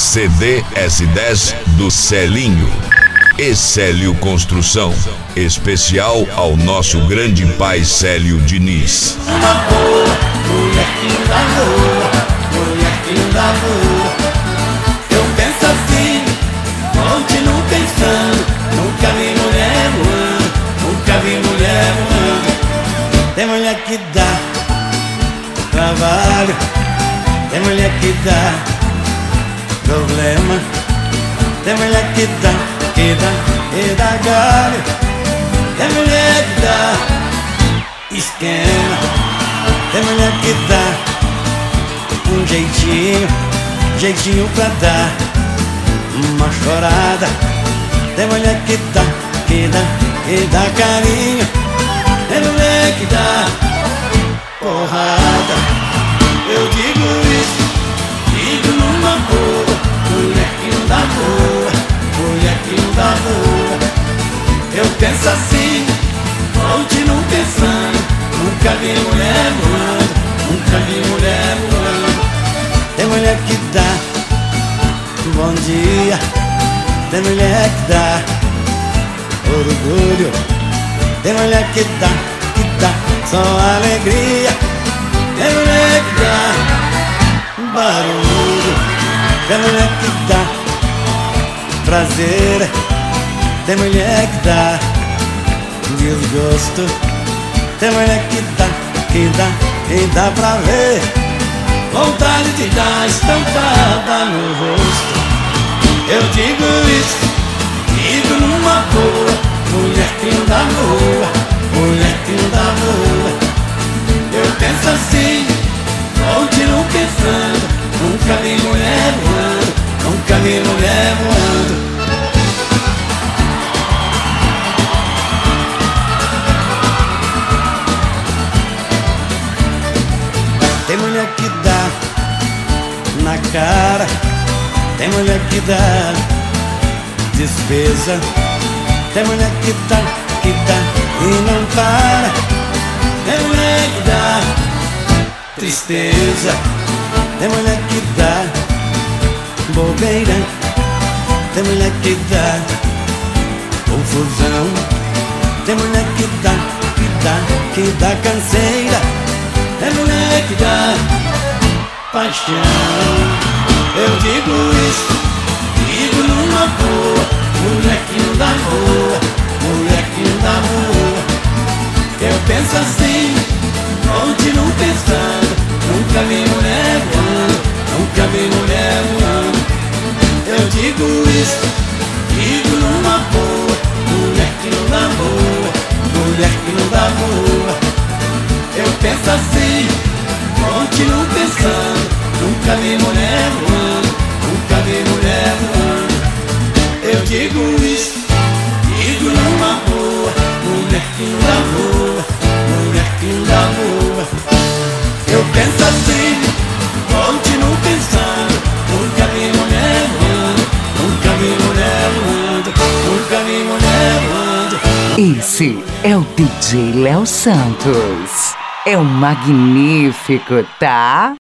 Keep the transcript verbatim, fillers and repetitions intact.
C D S dez do Celinho. E Célio Construção, especial ao nosso grande pai Célio Diniz. Uma boa, mulher que dá boa, mulher que dá boa. Eu penso assim, continuo pensando, nunca vi mulher voando, nunca vi mulher voando. Tem mulher que dá trabalho, tem mulher que dá problema, tem mulher que dá, que dá, que dá galho, tem mulher que dá esquema, tem mulher que dá um jeitinho, jeitinho pra dar uma chorada, tem mulher que dá, que dá, que dá carinho, tem mulher que dá porrada. Eu digo isso, digo numa boa, mulher que não dá boa, mulher que não dá boa. Eu penso assim, continuo pensando, nunca vi mulher voando, nunca vi mulher voando. Tem mulher que dá bom dia, tem mulher que dá orgulho, tem mulher que dá, que dá só alegria, tem mulher que dá barulho, tem mulher que dá prazer, tem mulher que dá desgosto, tem mulher que dá, que dá, que dá pra ver vontade de dar estampada no rosto. Eu digo isso, digo numa boa, mulher que não dá boa, mulher que não dá boa. Eu penso assim, continuo pensando, nunca vi mulher voando, nunca vi mulher voando. Tem mulher que dá na cara, tem mulher que dá despesa, tem mulher que dá, que dá e não para, tem mulher que dá tristeza, tem mulher que dá bobeira, tem mulher que dá confusão, tem mulher que dá, que dá, que dá canseira, tem mulher que dá paixão. Eu digo isso, digo numa boa, mulher que não dá boa, mulher que não dá boa. Eu penso assim, continuo pensando, nunca vi mulher voando, nunca vi mulher voando. Eu digo isso, digo numa boa, mulher que não dá boa, mulher que não dá boa. Eu penso assim, continuo pensando, nunca vi mulher voando, nunca vi mulher voando. Eu digo isso, digo numa boa, mulher que não dá boa, mulher que não dá boa. Eu penso assim, continuo pensando, nunca vi mulher voando, nunca vi mulher voando, nunca vi mulher voando. Esse é o D J Léo Santos. É um magnífico, tá?